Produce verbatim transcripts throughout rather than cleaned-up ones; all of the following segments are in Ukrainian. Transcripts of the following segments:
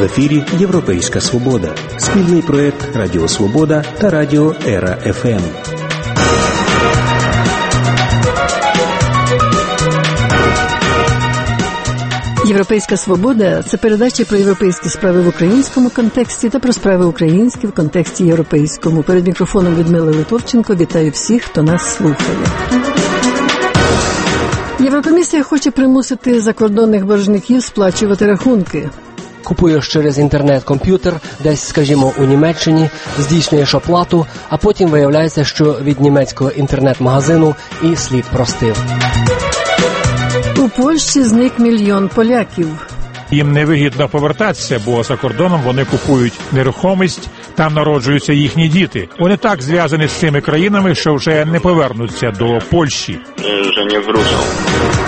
В ефірі «Європейська Свобода» – спільний проєкт Радіо Свобода та Радіо Ера еф ем. «Європейська Свобода» – це передача про європейські справи в українському контексті та про справи українські в контексті європейському. Перед мікрофоном Людмила Литовченко. Вітаю всіх, хто нас слухає. Єврокомісія хоче примусити закордонних боржників сплачувати рахунки. Купуєш через інтернет комп'ютер, десь, скажімо, у Німеччині, здійснюєш оплату, а потім виявляється, що від німецького інтернет-магазину і слід простив. У Польщі зник мільйон поляків. Їм невигідно повертатися, бо за кордоном вони купують нерухомість, там народжуються їхні діти. Вони так зв'язані з цими країнами, що вже не повернуться до Польщі. Вже не врушив.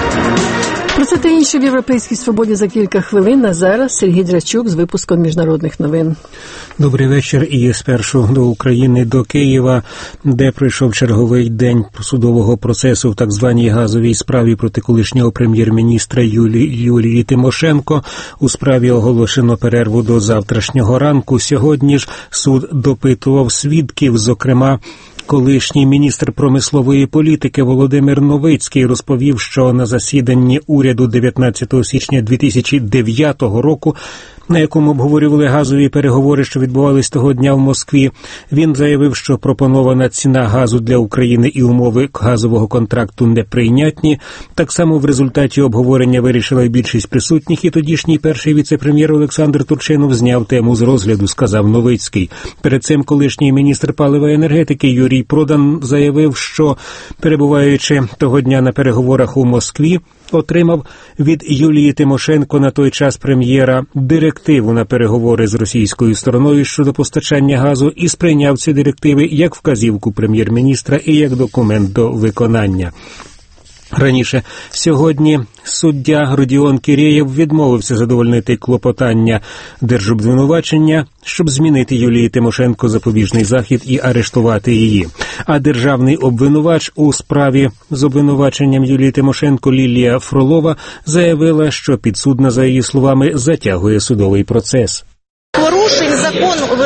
Про це та інше в «Європейській Свободі» за кілька хвилин, а зараз Сергій Драчук з випуском міжнародних новин. Добрий вечір. І спершу до України, до Києва, де пройшов черговий день судового процесу в так званій газовій справі проти колишнього прем'єр-міністра Юлі... Юлії Тимошенко. У справі оголошено перерву до завтрашнього ранку. Сьогодні ж суд допитував свідків, зокрема, колишній міністр промислової політики Володимир Новицький розповів, що на засіданні уряду дев'ятнадцятого січня дві тисячі дев'ятого року, на якому обговорювали газові переговори, що відбувались того дня в Москві, він заявив, що пропонована ціна газу для України і умови газового контракту неприйнятні. Так само в результаті обговорення вирішила й більшість присутніх, і тодішній перший віце-прем'єр Олександр Турчинов зняв тему з розгляду, сказав Новицький. Перед цим колишній міністр палива і енергетики Юрій Продан заявив, що, перебуваючи того дня на переговорах у Москві, отримав від Юлії Тимошенко, на той час прем'єра, директиву на переговори з російською стороною щодо постачання газу і сприйняв ці директиви як вказівку прем'єр-міністра і як документ до виконання. Раніше сьогодні суддя Родіон Кірєєв відмовився задовольнити клопотання держобвинувачення, щоб змінити Юлії Тимошенко запобіжний захід і арештувати її. А державний обвинувач у справі з обвинуваченням Юлії Тимошенко Лілія Фролова заявила, що підсудна, за її словами, затягує судовий процес. Порушень закону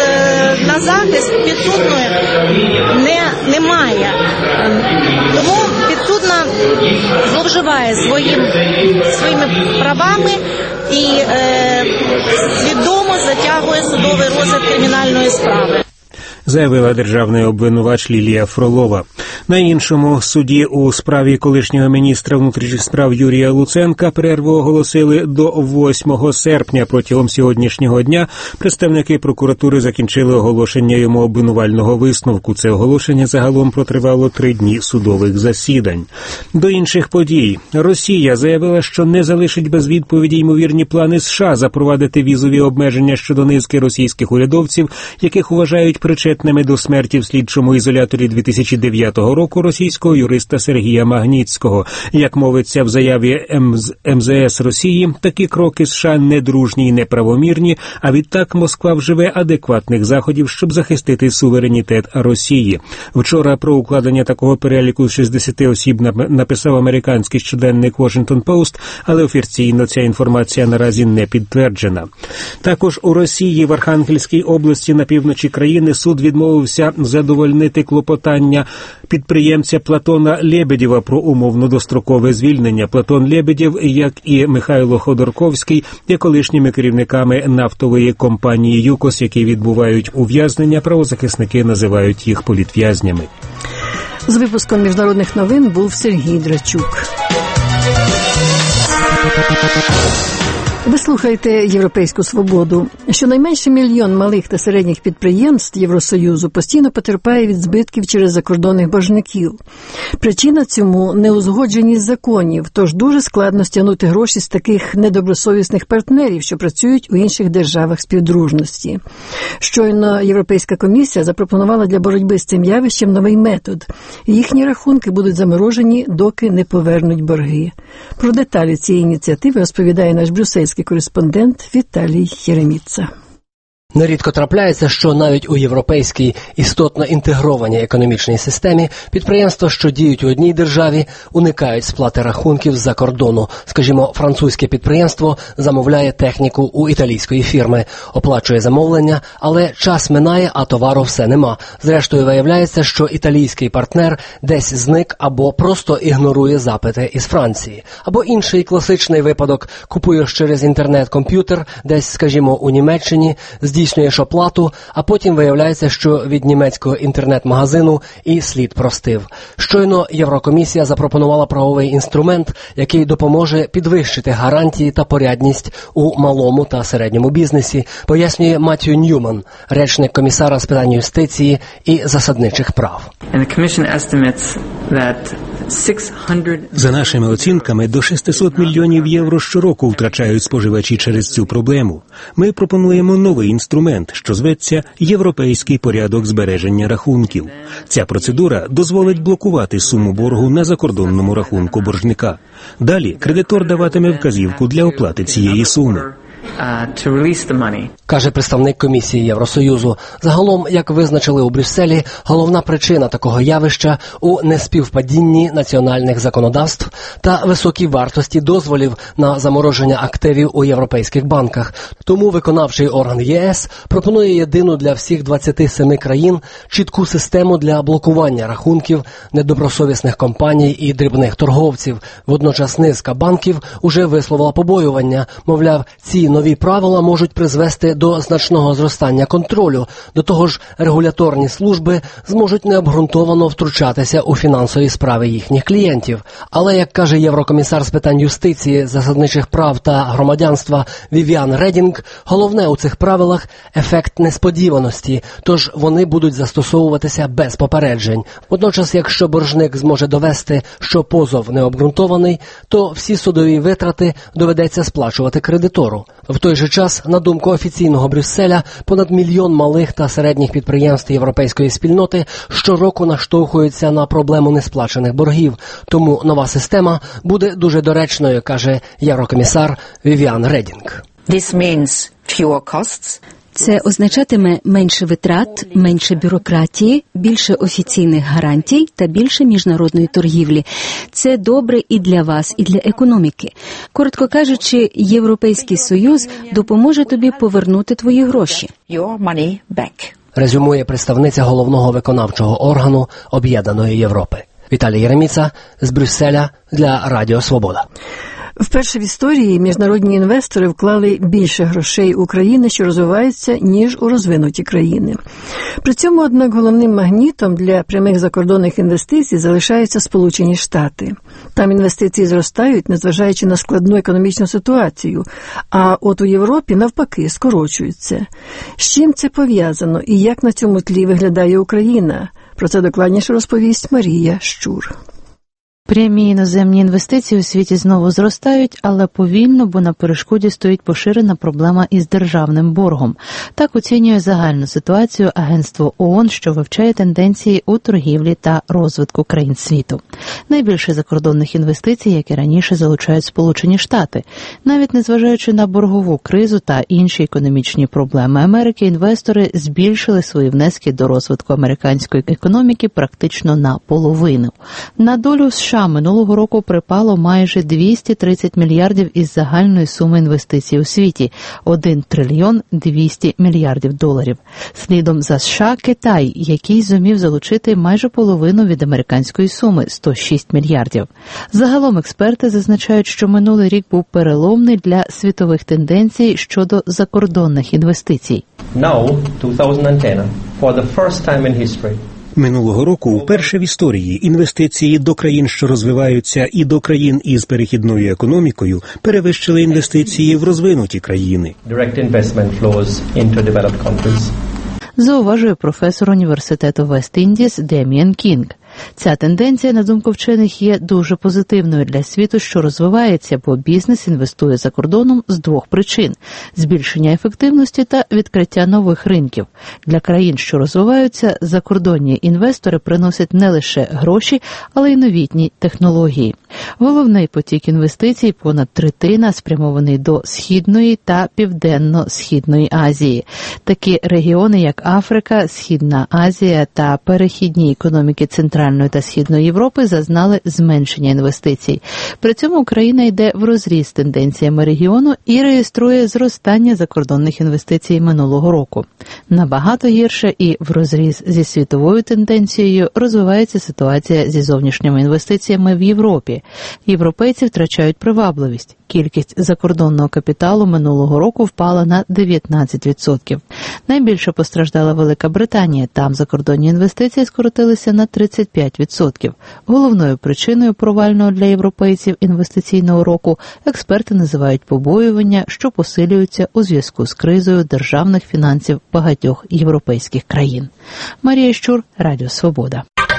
на захист підсудної не, немає. Тому підсудна зловживає своїм, своїми правами і е, свідомо затягує судовий розгляд кримінальної справи, заявила державний обвинувач Лілія Фролова. На іншому суді у справі колишнього міністра внутрішніх справ Юрія Луценка перерву оголосили до восьмого серпня. Протягом сьогоднішнього дня представники прокуратури закінчили оголошення йому обвинувального висновку. Це оголошення загалом протривало три дні судових засідань. До інших подій. Росія заявила, що не залишить без відповіді ймовірні плани США запровадити візові обмеження щодо низки російських урядовців, яких вважають причетними до смерті в слідчому ізоляторі дві тисячі дев'ятого року російського юриста Сергія Магнітського. Як мовиться в заяві ем зе ес Росії, такі кроки США недружні і неправомірні, а відтак Москва вживе адекватних заходів, щоб захистити суверенітет Росії. Вчора про укладення такого переліку шістдесяти осіб написав американський щоденник Washington Post, але офіційно ця інформація наразі не підтверджена. Також у Росії в Архангельській області на півночі країни суд відмовився задовольнити клопотання підприємця Платона Лебедєва про умовно дострокове звільнення. Платон Лебедєв, як і Михайло Ходорковський, є колишніми керівниками нафтової компанії «ЮКОС», які відбувають ув'язнення. Правозахисники називають їх політв'язнями. З випуском міжнародних новин був Сергій Драчук. Ви слухаєте «Європейську Свободу». Щонайменше мільйон малих та середніх підприємств Євросоюзу постійно потерпає від збитків через закордонних боржників. Причина цьому – неузгодженість законів, тож дуже складно стягнути гроші з таких недобросовісних партнерів, що працюють у інших державах співдружності. Щойно Європейська комісія запропонувала для боротьби з цим явищем новий метод. Їхні рахунки будуть заморожені, доки не повернуть борги. Про деталі цієї ініціативи розповідає наш брюссельський кореспондент Віталій Єреміца. Нерідко трапляється, що навіть у європейській істотно інтегрованій економічній системі підприємства, що діють у одній державі, уникають сплати рахунків з-за кордону. Скажімо, французьке підприємство замовляє техніку у італійської фірми, оплачує замовлення, але час минає, а товару все нема. Зрештою, виявляється, що італійський партнер десь зник або просто ігнорує запити із Франції. Або інший класичний випадок – купуєш через інтернет комп'ютер, десь, скажімо, у Німеччині, здійснюєш оплату, а потім виявляється, що від німецького інтернет-магазину і слід простив. Щойно Єврокомісія запропонувала правовий інструмент, який допоможе підвищити гарантії та порядність у малому та середньому бізнесі, пояснює Маттью Ньюман, речник комісара з питань юстиції і засадничих прав. За нашими оцінками, до шістсот мільйонів євро щороку втрачають споживачі через цю проблему. Ми пропонуємо новий інструмент, що зветься «Європейський порядок збереження рахунків». Ця процедура дозволить блокувати суму боргу на закордонному рахунку боржника. Далі кредитор даватиме вказівку для оплати цієї суми. Каже представник комісії Євросоюзу. Загалом, як визначили у Брюсселі, головна причина такого явища у неспівпадінні національних законодавств та високій вартості дозволів на замороження активів у європейських банках. Тому виконавчий орган ЄС пропонує єдину для всіх двадцяти семи країн чітку систему для блокування рахунків недобросовісних компаній і дрібних торговців. Водночас низка банків уже висловила побоювання, мовляв, ці нові правила можуть призвести до значного зростання контролю. До того ж, регуляторні служби зможуть необґрунтовано втручатися у фінансові справи їхніх клієнтів. Але, як каже єврокомісар з питань юстиції, засадничих прав та громадянства Вівіан Редінг, головне у цих правилах – ефект несподіваності, тож вони будуть застосовуватися без попереджень. Водночас, якщо боржник зможе довести, що позов необґрунтований, то всі судові витрати доведеться сплачувати кредитору. В той же час, на думку офіційного Брюсселя, понад мільйон малих та середніх підприємств європейської спільноти щороку наштовхуються на проблему несплачених боргів. Тому нова система буде дуже доречною, каже єврокомісар Вівіан Редінг. This means fewer costs. Це означатиме менше витрат, менше бюрократії, більше офіційних гарантій та більше міжнародної торгівлі. Це добре і для вас, і для економіки. Коротко кажучи, Європейський Союз допоможе тобі повернути твої гроші. Your money back. Резюмує представниця головного виконавчого органу Об'єднаної Європи. Віталій Єреміца з Брюсселя для Радіо Свобода. Вперше в історії міжнародні інвестори вклали більше грошей у країни, що розвиваються, ніж у розвинуті країни. При цьому, однак, головним магнітом для прямих закордонних інвестицій залишаються Сполучені Штати. Там інвестиції зростають, незважаючи на складну економічну ситуацію, а от у Європі, навпаки, скорочуються. З чим це пов'язано і як на цьому тлі виглядає Україна? Про це докладніше розповість Марія Щур. Прямі іноземні інвестиції у світі знову зростають, але повільно, бо на перешкоді стоїть поширена проблема із державним боргом. Так оцінює загальну ситуацію агентство ООН, що вивчає тенденції у торгівлі та розвитку країн світу. Найбільше закордонних інвестицій, як і раніше, залучають Сполучені Штати. Навіть незважаючи на боргову кризу та інші економічні проблеми Америки, інвестори збільшили свої внески до розвитку американської економіки практично на половину. На долю США минулого року припало майже двісті тридцять мільярдів із загальної суми інвестицій у світі – один трильйон двісті мільярдів доларів. Слідом за США – Китай, який зумів залучити майже половину від американської суми – сто шість мільярдів. Загалом експерти зазначають, що минулий рік був переломний для світових тенденцій щодо закордонних інвестицій. Now, twenty ten, for the first time in history, Минулого року вперше в історії інвестиції до країн, що розвиваються, і до країн із перехідною економікою перевищили інвестиції в розвинуті країни. Direct investment flows into developed countries. Зауважує професор університету Вест-Індіс Деміан Кінг. Ця тенденція, на думку вчених, є дуже позитивною для світу, що розвивається, бо бізнес інвестує за кордоном з двох причин – збільшення ефективності та відкриття нових ринків. Для країн, що розвиваються, закордонні інвестори приносять не лише гроші, але й новітні технології. Головний потік інвестицій, понад третина, спрямований до Східної та Південно-Східної Азії. Такі регіони, як Африка, Східна Азія та перехідні економіки Центральної та Східної Європи зазнали зменшення інвестицій. При цьому Україна йде в розріз з тенденціями регіону і реєструє зростання закордонних інвестицій минулого року. Набагато гірше і в розріз зі світовою тенденцією розвивається ситуація зі зовнішніми інвестиціями в Європі. Європейці втрачають привабливість. Кількість закордонного капіталу минулого року впала на дев'ятнадцять відсотків. Найбільше постраждала Велика Британія. Там закордонні інвестиції скоротилися на тридцять п'ять відсотків. Головною причиною провального для європейців інвестиційного року експерти називають побоювання, що посилюються у зв'язку з кризою державних фінансів багатьох європейських країн. Марія Щур, Радіо Свобода.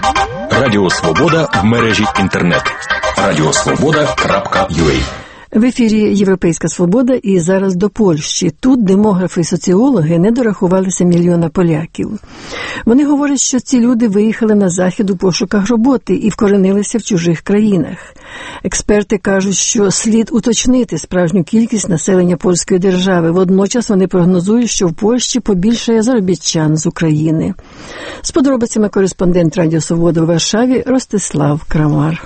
Радіо Свобода в мережі інтернет. радіосвобода крапка ю а. В ефірі «Європейська свобода» і зараз до Польщі. Тут демографи і соціологи не дорахувалися мільйона поляків. Вони говорять, що ці люди виїхали на захід у пошуках роботи і вкоренилися в чужих країнах. Експерти кажуть, що слід уточнити справжню кількість населення польської держави. Водночас вони прогнозують, що в Польщі побільшає заробітчан з України. З подробицями кореспондент Радіо Свобода у Варшаві Ростислав Крамар.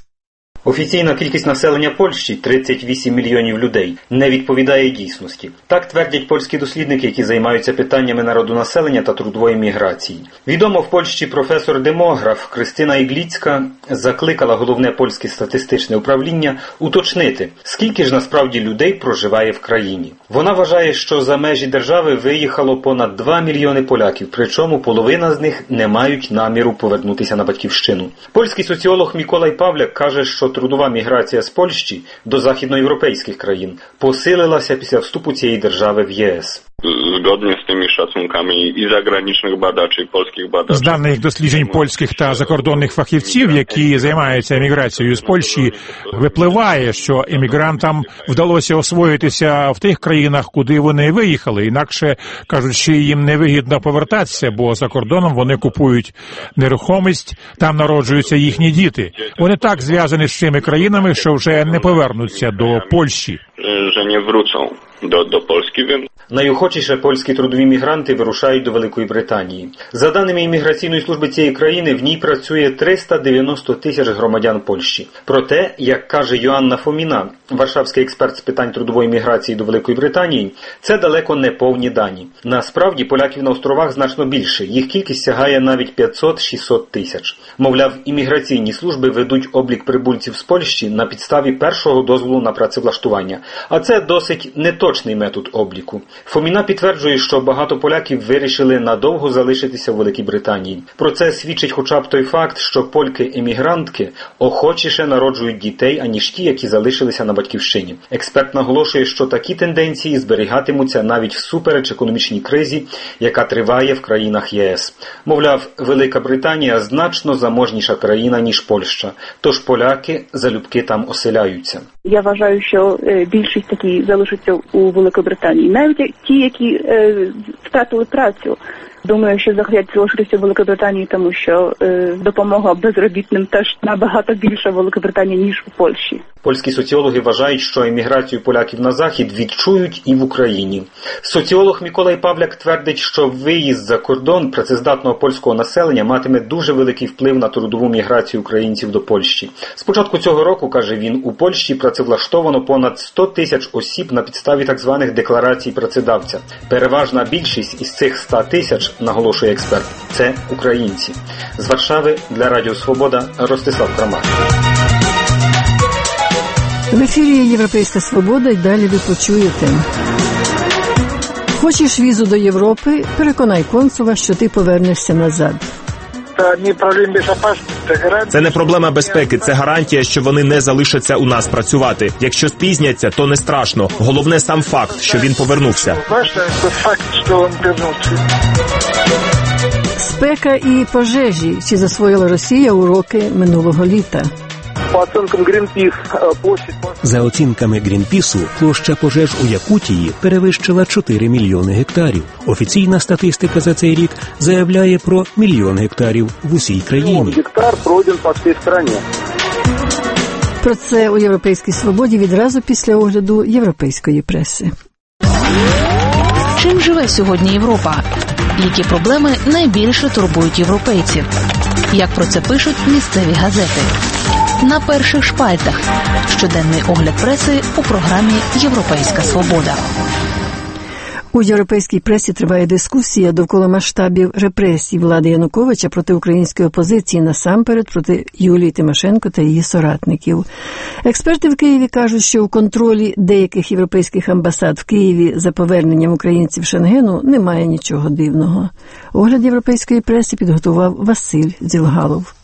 Офіційна кількість населення Польщі – тридцять вісім мільйонів людей – не відповідає дійсності. Так твердять польські дослідники, які займаються питаннями народонаселення та трудової міграції. Відомо в Польщі професор-демограф Кристина Ігліцька закликала головне польське статистичне управління уточнити, скільки ж насправді людей проживає в країні. Вона вважає, що за межі держави виїхало понад два мільйони поляків, причому половина з них не мають наміру повернутися на батьківщину. Польський соціолог Миколай Павляк каже, що трудова міграція з Польщі до західноєвропейських країн посилилася після вступу цієї держави в ЄС. Zgodnie z tymi szacunkami i zagranicznych badaczy, i polskich badaczy. З даних досліджень польських та закордонних фахівців, які займаються еміграцією з Польщі, випливає, що емігрантам вдалося освоїтися в тих країнах, куди вони виїхали. Інакше, кажучи, їм невигідно повертатися, бо за кордоном вони купують нерухомість, там народжуються їхні діти. Вони так зв'язані з цими країнами, що вже не повернуться до Польщі. Że nie wrócą do, do Polski, więc... Найохочіше польські трудові мігранти вирушають до Великої Британії. За даними імміграційної служби цієї країни, в ній працює триста дев'яносто тисяч громадян Польщі. Проте, як каже Йоанна Фоміна, варшавський експерт з питань трудової міграції до Великої Британії, це далеко не повні дані. Насправді, поляків на островах значно більше. Їх кількість сягає навіть п'ятсот-шістсот тисяч. Мовляв, імміграційні служби ведуть облік прибульців з Польщі на підставі першого дозволу на працевлаштування. А це досить неточний метод обліку. Фоміна підтверджує, що багато поляків вирішили надовго залишитися в Великій Британії. Про це свідчить хоча б той факт, що польки-емігрантки охочіше народжують дітей, аніж ті, які залишилися на батьківщині. Експерт наголошує, що такі тенденції зберігатимуться навіть всупереч економічній кризі, яка триває в країнах ЄС. Мовляв, Велика Британія значно заможніша країна, ніж Польща, тож поляки залюбки там оселяються. Я вважаю, що більшість такі залишиться у Великій Британії. Навіть ті, які е, втратили працю. Думаю, що захотять залишитися в Великій Британії, тому що е, допомога безробітним теж набагато більша в Великій Британії, ніж у Польщі. Польські соціологи вважають, що еміграцію поляків на Захід відчують і в Україні. Соціолог Миколай Павляк твердить, що виїзд за кордон працездатного польського населення матиме дуже великий вплив на трудову міграцію українців до Польщі. З початку цього року, каже він, у Польщі працевлаштовано понад сто тисяч осіб на підставі так званих декларацій працедавця. Переважна більшість із цих ста тисяч, наголошує експерт, це українці. З Варшави для Радіо Свобода Ростислав Крамар. В ефірі «Європейська свобода» і далі ви почуєте. Хочеш візу до Європи? Переконай консула, що ти повернешся назад. Це не проблема безпеки, це гарантія, що вони не залишаться у нас працювати. Якщо спізняться, то не страшно. Головне сам факт, що він повернувся. Спека і пожежі. Чи засвоїла Росія уроки минулого літа? По оцінкам Greenpeace, площадь... За оцінками Грінпісу, площа пожеж у Якутії перевищила чотири мільйони гектарів. Офіційна статистика за цей рік заявляє про мільйон гектарів в усій країні. Гектар пройден по всій країні. Про це у «Європейській свободі» відразу після огляду європейської преси. Чим живе сьогодні Європа? Які проблеми найбільше турбують європейців? Як про це пишуть місцеві газети? На перших шпальтах. Щоденний огляд преси у програмі «Європейська свобода». У європейській пресі триває дискусія довкола масштабів репресій влади Януковича проти української опозиції, насамперед проти Юлії Тимошенко та її соратників. Експерти в Києві кажуть, що у контролі деяких європейських амбасад в Києві за поверненням українців Шенгену немає нічого дивного. Огляд європейської преси підготував Василь Зілгалов.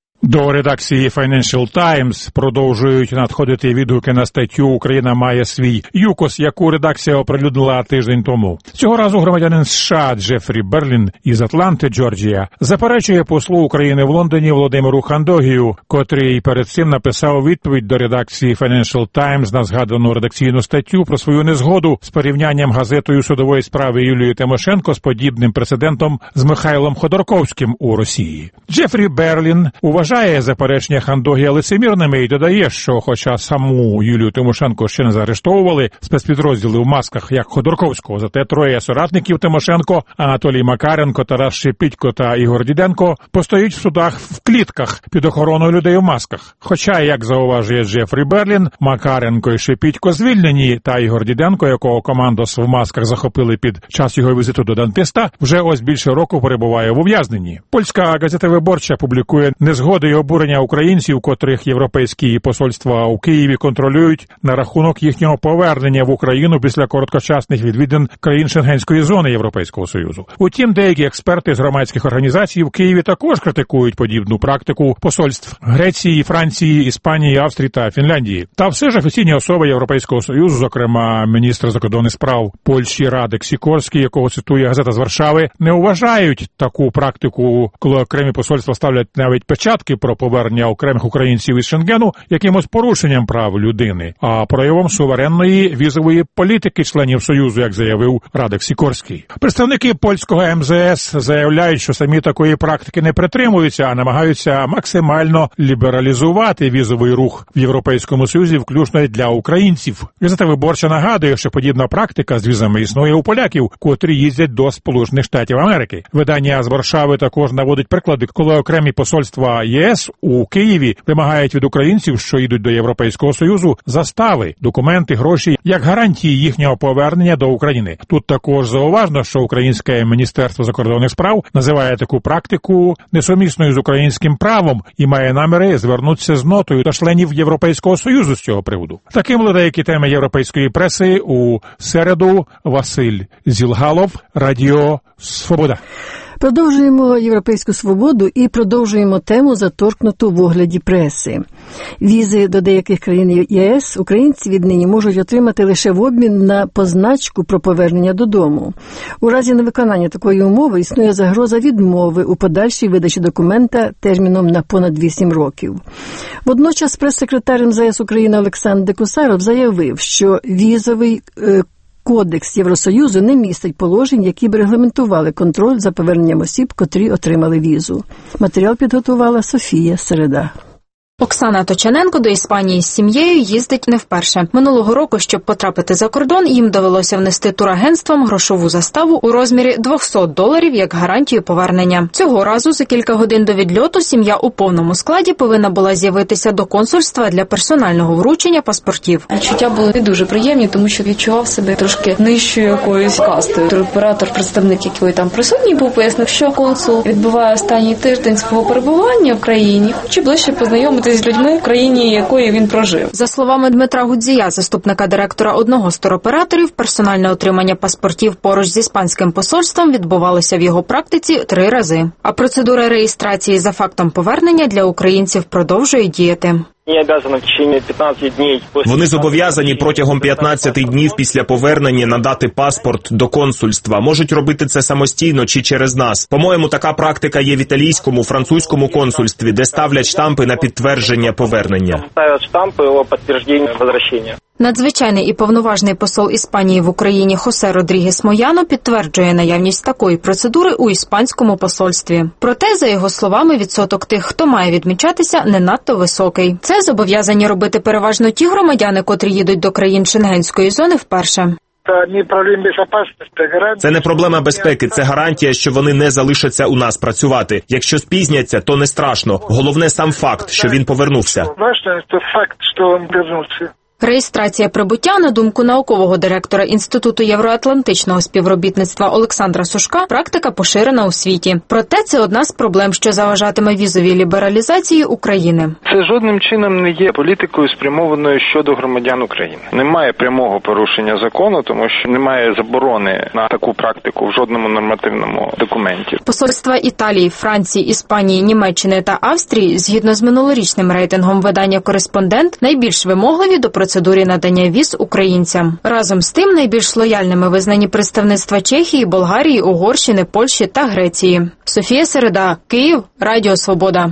До редакції Financial Times продовжують надходити відгуки на статтю «Україна має свій ЮКОС», яку редакція оприлюднила тиждень тому. Цього разу громадянин США Джефрі Берлін із Атланти, Джорджія, заперечує послу України в Лондоні Володимиру Хандогію, котрий перед цим написав відповідь до редакції Financial Times на згадану редакційну статтю про свою незгоду з порівнянням газетою судової справи Юлії Тимошенко з подібним прецедентом з Михайлом Ходорковським у Росії. Джефрі Берлін уважає Вважає заперечення Хандогія лицемірними і додає, що хоча саму Юлію Тимошенко ще не заарештовували спецпідрозділи в масках, як Ходорковського, зате троє соратників Тимошенко, Анатолій Макаренко, Тарас Шепітько та Ігор Діденко, постоїть в судах в клітках під охороною людей у масках. Хоча, як зауважує Джефрі Берлін, Макаренко і Шепітько звільнені, та Ігор Діденко, якого командос в масках захопили під час його візиту до дантиста, вже ось більше року перебуває в ув'язненні. Польська газета «Виборча» публікує незгоди і обурення українців, котрих європейські посольства у Києві контролюють на рахунок їхнього повернення в Україну після короткочасних відвідин країн Шенгенської зони Європейського Союзу. Утім, деякі експерти з громадських організацій в Києві також критикують подібну практику посольств Греції, Франції, Іспанії, Австрії та Фінляндії. Та все ж офіційні особи Європейського Союзу, зокрема міністр закордонних справ Польщі Радек Сікорський, якого цитує газета з Варшави, не вважають таку практику, коли окремі посольства ставлять навіть печатки про повернення окремих українців із Шенгену якимось порушенням прав людини, а проявом суверенної візової політики членів Союзу, як заявив Радек Сікорський. Представники польського ем зе ес заявляють, що самі такої практики не притримуються, а намагаються максимально лібералізувати візовий рух в Європейському Союзі, включно й для українців. Газета «Виборча» нагадує, що подібна практика з візами існує у поляків, котрі їздять до Сполучених Штатів Америки. Видання з Варшави також наводить приклади, коли окремі посольства ЄС у Києві вимагають від українців, що йдуть до Європейського Союзу, застави, документи, гроші як гарантії їхнього повернення до України. Тут також зауважно, що Українське Міністерство закордонних справ називає таку практику несумісною з українським правом і має наміри звернутися з нотою до членів Європейського Союзу з цього приводу. Таким були деякі теми європейської преси у середу. Василь Зілгалов, Радіо Свобода. Продовжуємо «Європейську свободу» і продовжуємо тему, заторкнуту в огляді преси. Візи до деяких країн ЄС українці віднині можуть отримати лише в обмін на позначку про повернення додому. У разі невиконання такої умови існує загроза відмови у подальшій видачі документа терміном на понад вісім років. Водночас прес-секретар ем зе ес України Олександр Декусаров заявив, що візовий е, Кодекс Євросоюзу не містить положень, які б регламентували контроль за поверненням осіб, котрі отримали візу. Матеріал підготувала Софія Середа. Оксана Точаненко до Іспанії з сім'єю їздить не вперше. Минулого року, щоб потрапити за кордон, їм довелося внести турагентствам грошову заставу у розмірі двісті доларів як гарантію повернення. Цього разу за кілька годин до відльоту сім'я у повному складі повинна була з'явитися до консульства для персонального вручення паспортів. Відчуття були не дуже приємні, тому що відчував себе трошки нижчою якоюсь кастою. Туроператор, представник, який там присутній був, пояснив, що консул відбуває останній тиждень свого перебування в країні, хоче ближче познайомитися з людьми в країні, якої він прожив. За словами Дмитра Гудзія, заступника директора одного з туроператорів, персональне отримання паспортів поруч з іспанським посольством відбувалося в його практиці три рази. А процедура реєстрації за фактом повернення для українців продовжує діяти. Вони зобов'язані протягом п'ятнадцяти днів після повернення надати паспорт до консульства. Можуть робити це самостійно чи через нас. По-моєму, така практика є в італійському, французькому консульстві, де ставлять штампи на підтвердження повернення. Надзвичайний і повноважний посол Іспанії в Україні Хосе Родрігес Мояно підтверджує наявність такої процедури у іспанському посольстві. Проте, за його словами, відсоток тих, хто має відмічатися, не надто високий. Це зобов'язані робити переважно ті громадяни, котрі їдуть до країн Шенгенської зони вперше. Це не проблема безпеки, це гарантія, що вони не залишаться у нас працювати. Якщо спізняться, то не страшно. Головне сам факт, що він повернувся. Реєстрація прибуття, на думку наукового директора Інституту євроатлантичного співробітництва Олександра Сушка, практика поширена у світі. Проте це одна з проблем, що заважатиме візовій лібералізації України. Це жодним чином не є політикою, спрямованою щодо громадян України. Немає прямого порушення закону, тому що немає заборони на таку практику в жодному нормативному документі. Посольства Італії, Франції, Іспанії, Німеччини та Австрії, згідно з минулорічним рейтингом видання «Кореспондент», найбільш вимогливі до процедурі надання віз українцям. Разом з тим, найбільш лояльними визнані представництва Чехії, Болгарії, Угорщини, Польщі та Греції. Софія Середа, Київ, Радіо Свобода.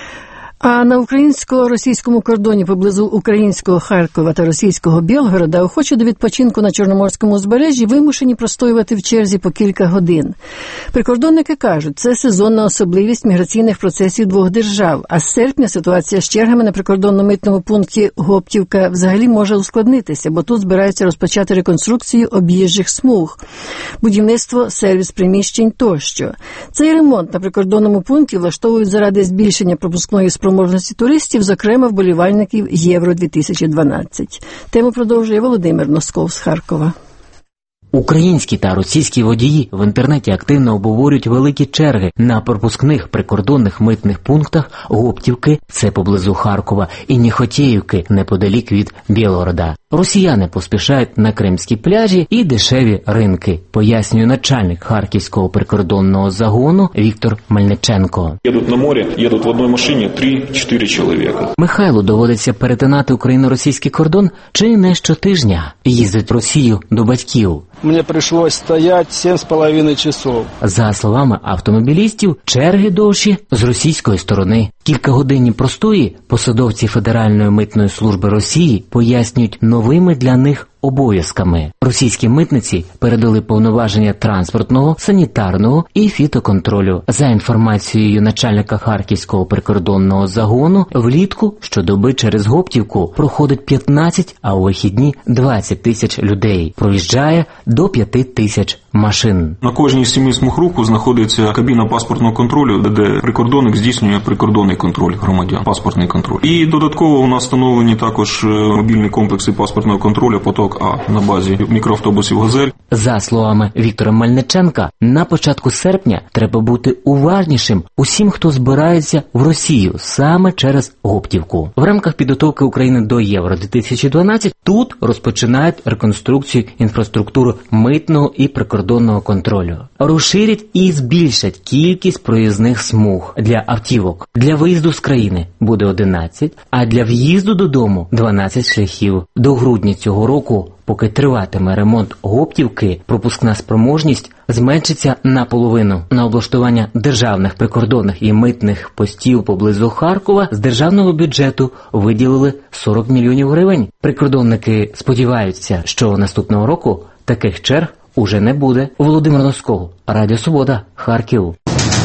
А на українсько-російському кордоні поблизу українського Харкова та російського Білгорода охочі до відпочинку на Чорноморському узбережжі вимушені простоювати в черзі по кілька годин. Прикордонники кажуть, це сезонна особливість міграційних процесів двох держав, а з серпня ситуація з чергами на прикордонно-митному пункті Гоптівка взагалі може ускладнитися, бо тут збираються розпочати реконструкцію об'їжджих смуг, будівництво, сервіс приміщень тощо. Цей ремонт на прикордонному пункті влаштовують заради збільшення пропускної спроможності можливості туристів, зокрема вболівальників Євро дві тисячі дванадцять. Тему продовжує Володимир Носков з Харкова. Українські та російські водії в інтернеті активно обговорюють великі черги на пропускних прикордонних митних пунктах Гоптівки, це поблизу Харкова, і Ніхотєївки, неподалік від Білгорода. Росіяни поспішають на кримські пляжі і дешеві ринки, пояснює начальник Харківського прикордонного загону Віктор Мельниченко. Їдуть на море, їдуть в одній машині три-чотири чоловіка. Михайлу доводиться перетинати україно-російський кордон чи не щотижня. Їздить в Росію до батьків. Мені прийшлось стояти сім з половиною часов. За словами автомобілістів, черги довші з російської сторони. Кількагодинні простої посадовці Федеральної митної служби Росії пояснюють новими для них обов'язками. Російські митниці передали повноваження транспортного, санітарного і фітоконтролю. За інформацією начальника Харківського прикордонного загону, влітку щодоби через Гоптівку проходить п'ятнадцять, а у вихідні двадцять тисяч людей. Проїжджає до п'яти тисяч машин. На кожній з семи смуг руху знаходиться кабіна паспортного контролю, де прикордонник здійснює прикордонний контроль громадян, паспортний контроль. І додатково у нас встановлені також мобільні комплекси паспортного контролю «Поток А» на базі мікроавтобусів «Газель». За словами Віктора Мельниченка, на початку серпня треба бути уважнішим усім, хто збирається в Росію саме через Гоптівку. В рамках підготовки України до Євро дві тисячі дванадцять тут розпочинають реконструкцію інфраструктури митного і прикордонного контролю. Розширять і збільшать кількість проїзних смуг для автівок. Для виїзду з країни буде одинадцять, а для в'їзду додому дванадцять шляхів. До грудня цього року, поки триватиме ремонт Гоптівки, пропускна спроможність зменшиться наполовину. На облаштування державних прикордонних і митних постів поблизу Харкова з державного бюджету виділили сорок мільйонів гривень. Прикордонники сподіваються, що наступного року таких черг уже не буде. Володимир Носков, Радіо Свобода, Харків.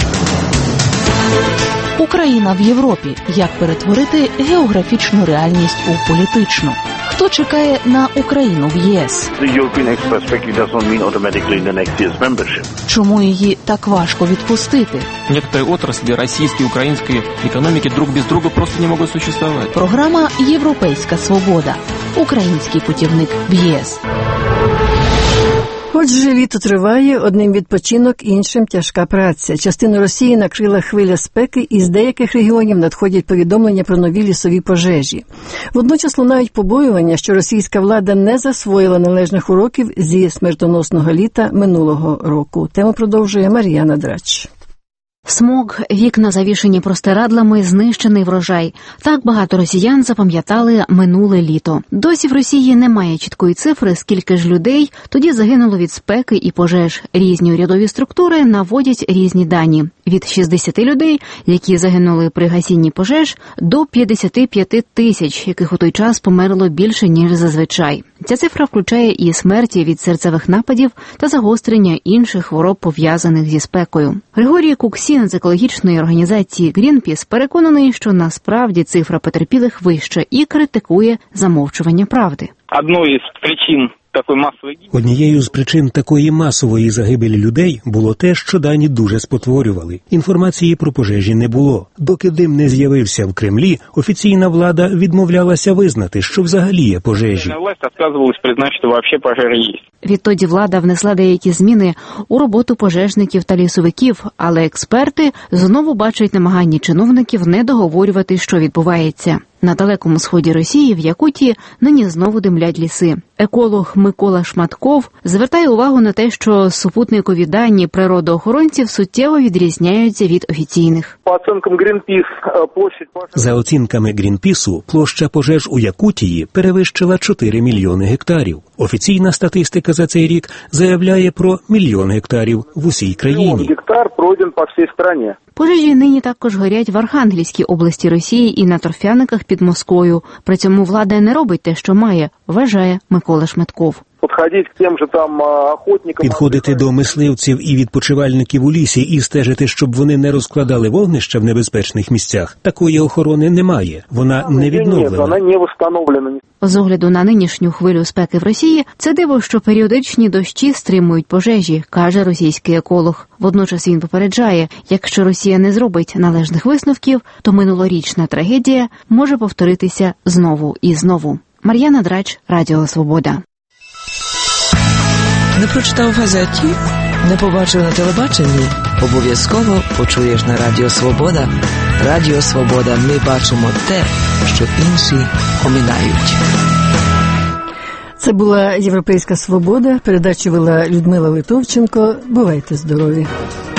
Україна в Європі. Як перетворити географічну реальність у політичну? Хто чекає на Україну в ЄС? Чому її так важко відпустити? Некоторые отрасли российской и украинской экономики друг без друга просто не могут существовать. Програма «Європейська свобода». Український путівник в ЄС. Отже, літо триває, одним відпочинок, іншим тяжка праця. Частину Росії накрила хвиля спеки, і з деяких регіонів надходять повідомлення про нові лісові пожежі. Водночас лунають побоювання, що російська влада не засвоїла належних уроків зі смертоносного літа минулого року. Тему продовжує Мар'яна Драч. Смог, вікна завішені простирадлами, знищений врожай. Так багато росіян запам'ятали минуле літо. Досі в Росії немає чіткої цифри, скільки ж людей тоді загинуло від спеки і пожеж. Різні урядові структури наводять різні дані. Від шістдесят людей, які загинули при гасінні пожеж, до п'ятдесят п'ять тисяч, яких у той час померло більше, ніж зазвичай. Ця цифра включає і смерті від серцевих нападів та загострення інших хвороб, пов'язаних зі спекою. Григорій Куксін з екологічної організації Greenpeace переконаний, що насправді цифра потерпілих вища і критикує замовчування правди. Одною із причин такої масової Однією з причин такої масової загибелі людей було те, що дані дуже спотворювали. Інформації про пожежі не було. Доки дим не з'явився в Кремлі, офіційна влада відмовлялася визнати, що взагалі є пожежі. Власть відказувалась признати, що взагалі пожежі є. Відтоді влада внесла деякі зміни у роботу пожежників та лісовиків, але експерти знову бачать намагання чиновників не договорювати, що відбувається. На далекому сході Росії, в Якутії, нині знову димлять ліси. Еколог Микола Шматков звертає увагу на те, що супутникові дані природоохоронців суттєво відрізняються від офіційних. По оцінкам Greenpeace, площадь пожеж... За оцінками Грінпісу, площа пожеж у Якутії перевищила чотири мільйони гектарів. Офіційна статистика за цей рік заявляє про мільйон гектарів в усій країні. Гектар пройден по всій країні. Пожежі нині також горять в Архангельській області Росії і на торфяниках під Москвою. При цьому влада не робить те, що має, вважає Микола Шматков. Підходити до мисливців і відпочивальників у лісі і стежити, щоб вони не розкладали вогнища в небезпечних місцях. Такої охорони немає. Вона не відновлена. З огляду на нинішню хвилю спеки в Росії, це диво, що періодичні дощі стримують пожежі, каже російський еколог. Водночас він попереджає, якщо Росія не зробить належних висновків, то минулорічна трагедія може повторитися знову і знову. Мар'яна Драч, Радіо Свобода. Не прочитав в газеті? Не побачив на телебаченні? Обов'язково почуєш на Радіо Свобода. Радіо Свобода. Ми бачимо те, що інші оминають. Це була «Європейська свобода». Передачу вела Людмила Литовченко. Бувайте здорові.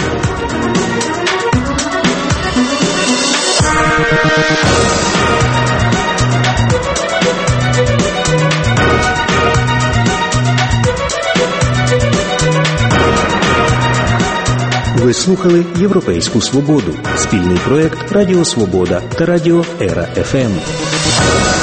Ви слухали «Європейську свободу» – спільний проєкт Радіо Свобода та Радіо Ера еф ем.